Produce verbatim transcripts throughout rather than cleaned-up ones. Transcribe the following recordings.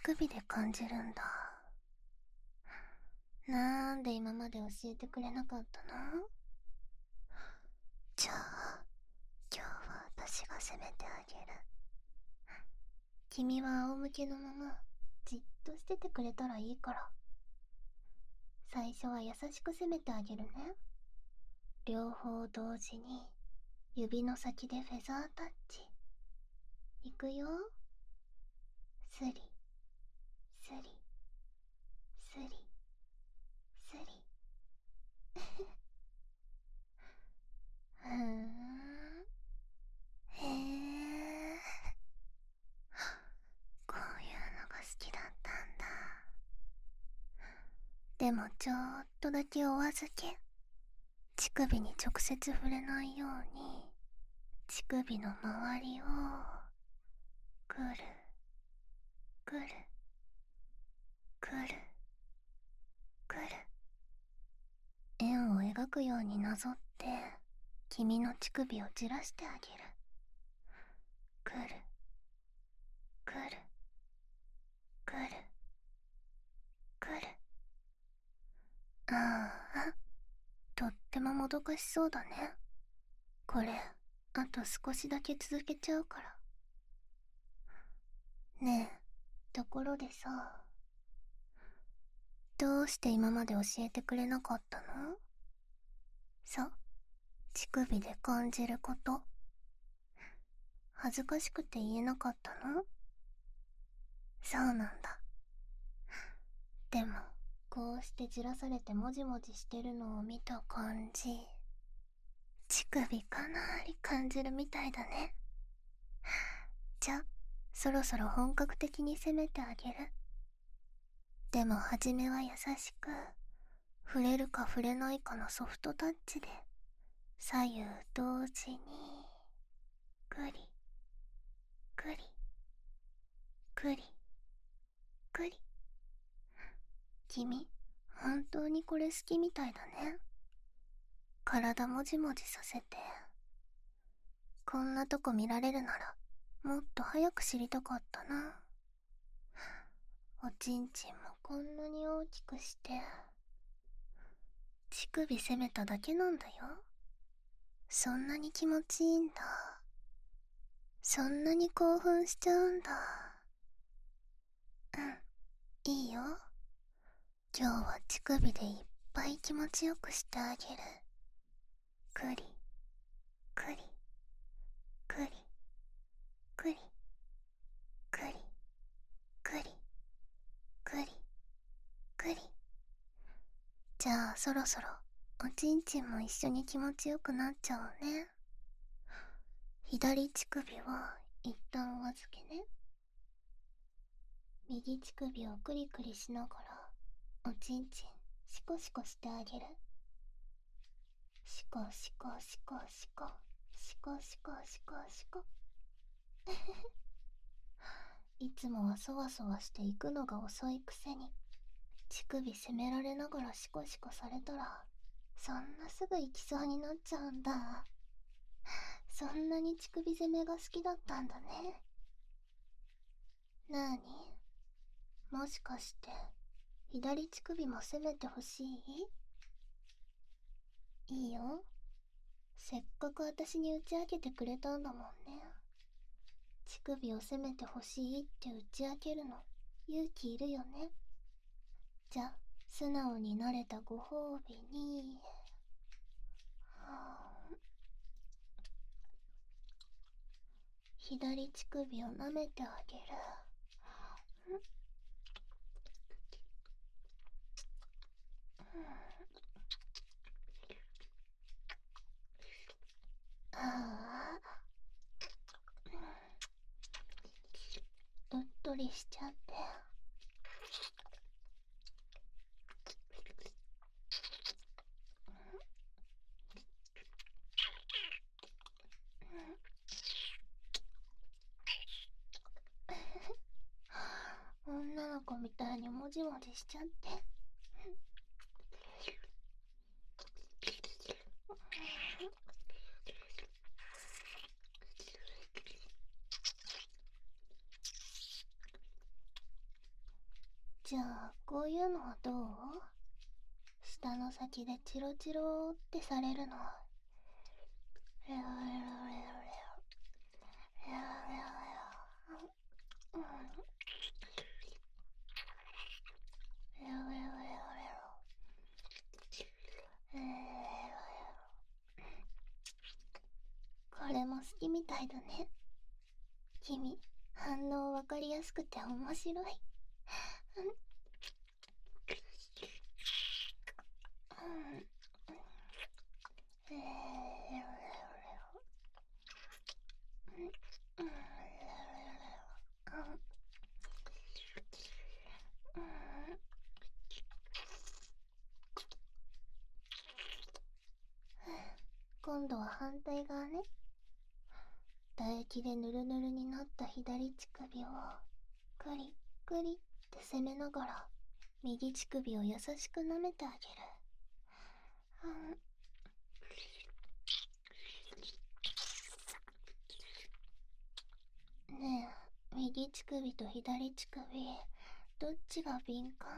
首で感じるんだ。なんで今まで教えてくれなかったの？じゃあ、今日は私が責めてあげる。君は仰向けのままじっとしててくれたらいいから。最初は優しく責めてあげるね。両方同時に指の先でフェザータッチ。いくよ。スリスリスリスリ。ふーん。へえ。こういうのが好きだったんだ。でもちょっとだけお預け。乳首に直接触れないように乳首の周りをくるくるくるくる円を描くようになぞって君の乳首をじらしてあげる。くるくるくるくる。ああ、とってももどかしそうだね。これあと少しだけ続けちゃうから。ねえ、ところでさ、どうして今まで教えてくれなかったの？そう、乳首で感じること。恥ずかしくて言えなかったの？そうなんだ。でも、こうしてじらされてもじもじしてるのを見た感じ、乳首かなり感じるみたいだね。じゃ、そろそろ本格的に攻めてあげる。でも初めは優しく、触れるか触れないかのソフトタッチで、左右同時に、くり、くり、くり、くり。君、本当にこれ好きみたいだね。体もじもじさせて。こんなとこ見られるなら、もっと早く知りたかったな。おちんちんもこんなに大きくして、乳首攻めただけなんだよ。そんなに気持ちいいんだ。そんなに興奮しちゃうんだ。うん、いいよ。今日は乳首でいっぱい気持ちよくしてあげる。くり、くり、くり、くり、くり、くり、くり、くり。じゃあそろそろおちんちんも一緒に気持ちよくなっちゃおうね。左乳首は一旦お預けね。右乳首をクリクリしながらおちんちんシコシコしてあげる。シコシコシコシコシコシコシコシコ。いつもはそわそわしていくのが遅いくせに、乳首責められながらシコシコされたらそんなすぐ行きそうになっちゃうんだ。そんなに乳首攻めが好きだったんだね。なーに、もしかして左乳首も攻めてほしい？いいよ。せっかく私に打ち明けてくれたんだもんね。乳首を攻めてほしいって打ち明けるの勇気いるよね。じゃ、素直になれたご褒美に、はあ、左乳首を舐めてあげる。ああ、うっとりしちゃって。女の子みたいにもじもじしちゃって。 こういうのはどう？舌の先でチロチロってされるの。レオレオレオレオレオレオレオ、うん、レオレオレオレオレオレオ、これも好きみたいだね。君、反応わかりやすくて面白い。うん、レオレオレオ、うん、レオレオレオ、うん、今度は反対側ね。唾液でヌルヌルになった左乳首をクリックリって攻めながら右乳首を優しく舐めてあげる。うん、ねえ、右乳首と左乳首どっちが敏感？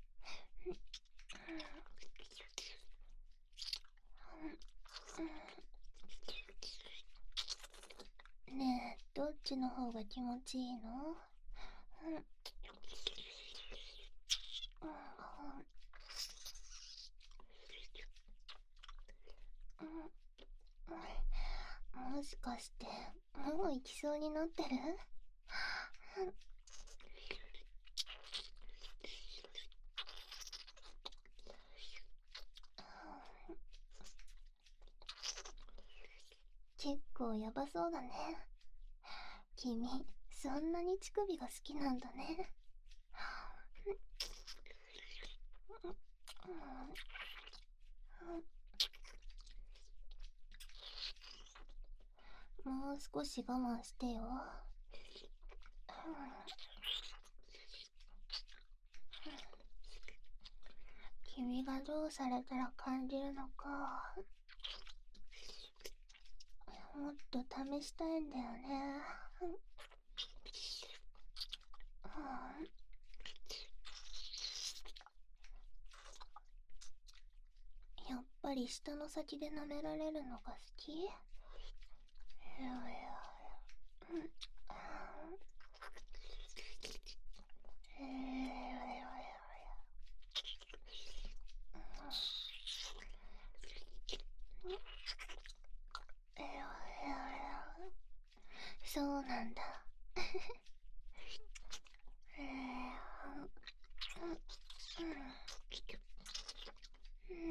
ねえ、どっちの方が気持ちいいの？うん、うん、もしかしてもう行きそうになってる？結構ヤバそうだね。君、そんなに乳首が好きなんだね。もう少し我慢してよ。君がどうされたら感じるのか、もっと試したいんだよね。やっぱり舌の先で舐められるのが好き？いやいやいや、うん、えそうなんだ。えー、うん、うん、うん、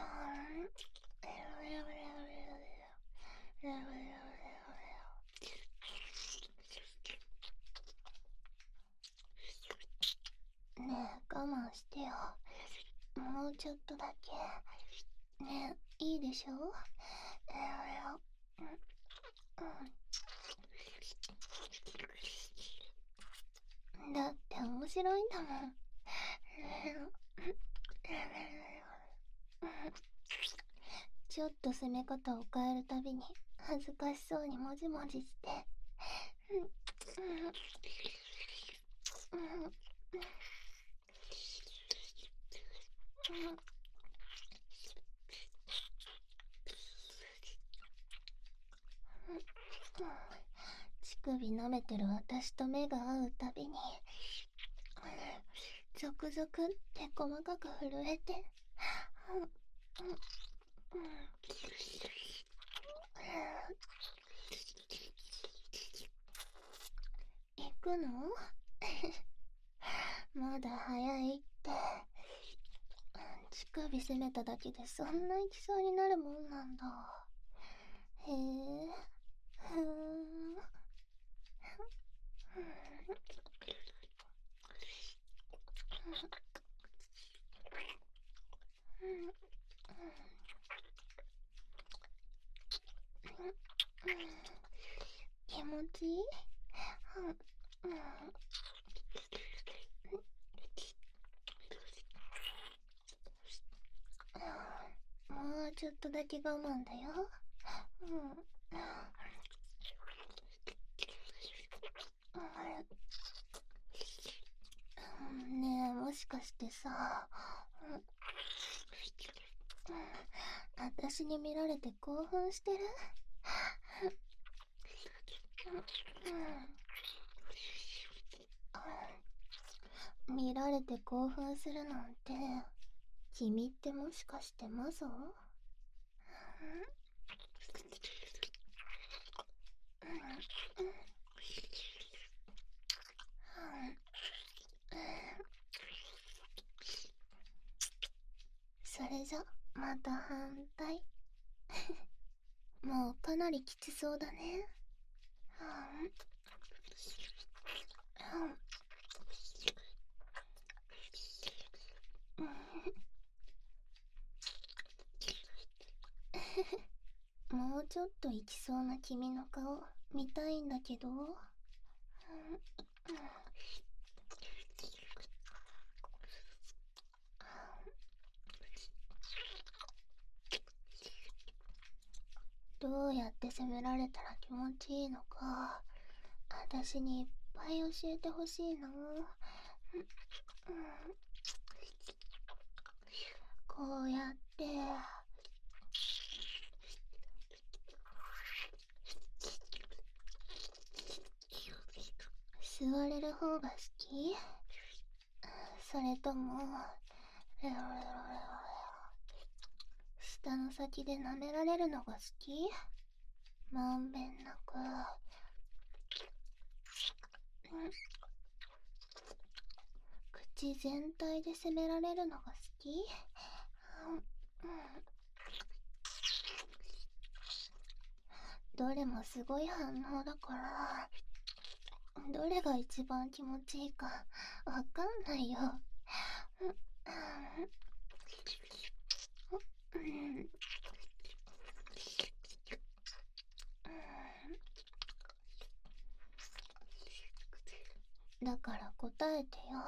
ねえ、我慢してよ。もうちょっとだけ。ねえ、いいでしょ？えー、うん、うん、だって面白いんだもん。ちょっと攻め方を変えるたびに恥ずかしそうにもじもじして、乳首舐めてる私と目が合うたびにゾクゾクって細かく震えて、行くの？まだ早いって。乳首攻めただけでそんな行きそうになるもんなんだ。へえ、ふーん。気持ちいい？もうちょっとだけ我慢だよ。うん。 ねえ、もしかしてさ、私に見られて興奮してる？見られて興奮するなんて、君ってもしかしてマゾ？それじゃ、また反対。もうかなりきつそうだね。もうちょっといきそうな君の顔見たいんだけど。どうやって責められたら気持ちいいのか、私にいっぱい教えてほしいな。こうやって座れる方が好き？それともレロレロレロレロ舌の先で舐められるのが好き？まんべんなく口全体で責められるのが好き？どれもすごい反応だから、どれが一番気持ちいいかわかんないよ。だから答えてよ。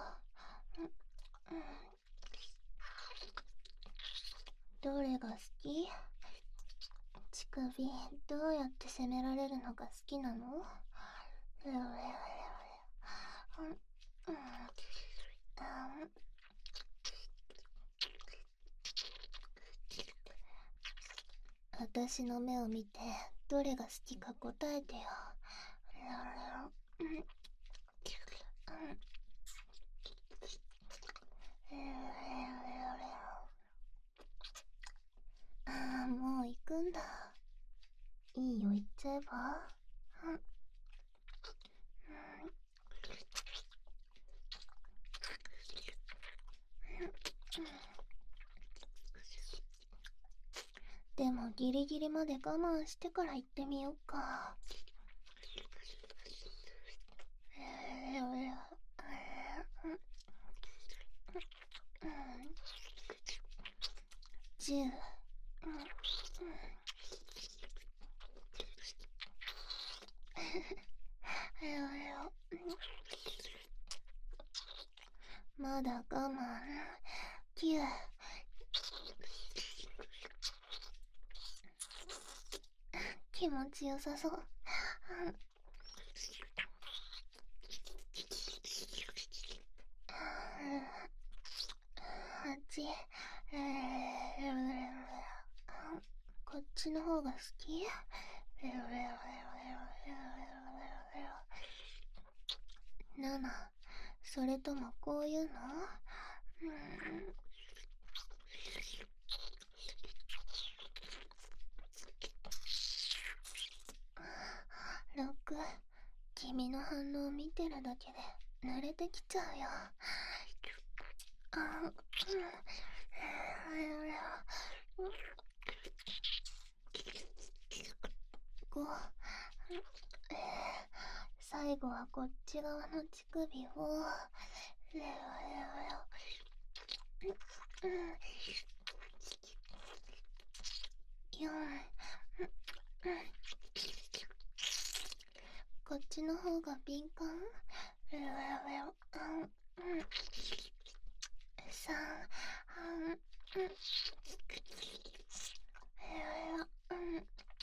どれが好き？乳首どうやって責められるのが好きなの？レロレロレロレロ。私の目を見てどれが好きか答えてよ。レロレロ。ああ、もう行くんだ。いいよ、行っちゃえば。でもギリギリまで我慢してから行ってみようか。じゅう。まだ我慢。きゅう。気持ちよさそう。はち。こっちの方が好き？なな。それともこういうの？ろく。君の反応を見てるだけで慣れてきちゃうよ。ご。最後はこっち側の乳首をレロレロレロ。よん。こっちの方が敏感？レロレロレロ。さん。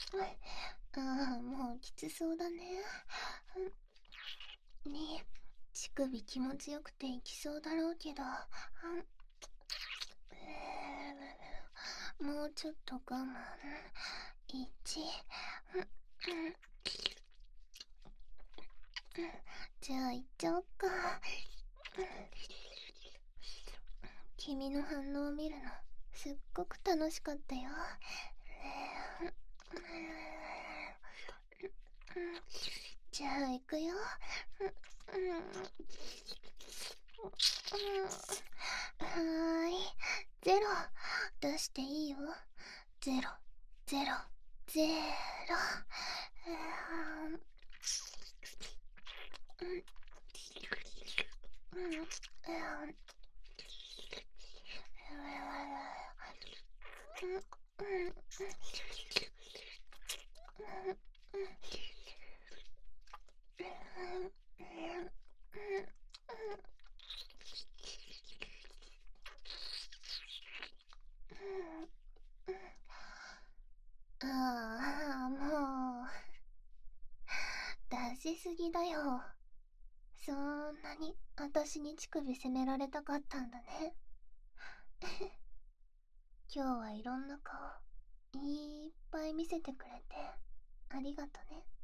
ああ、もうきつそうだね。に。 乳首気持ちよくていきそうだろうけど、もうちょっと我慢。一、じゃあ行っちゃおっか。君の反応を見るのすっごく楽しかったよ。じゃあ行くよ。はーい、ゼロ出していいよ。ゼロゼロゼロ。ああ、もう出しすぎだよ。そんなに私に乳首責められたかったんだね。今日はいろんな顔いっぱい見せてくれてありがとね。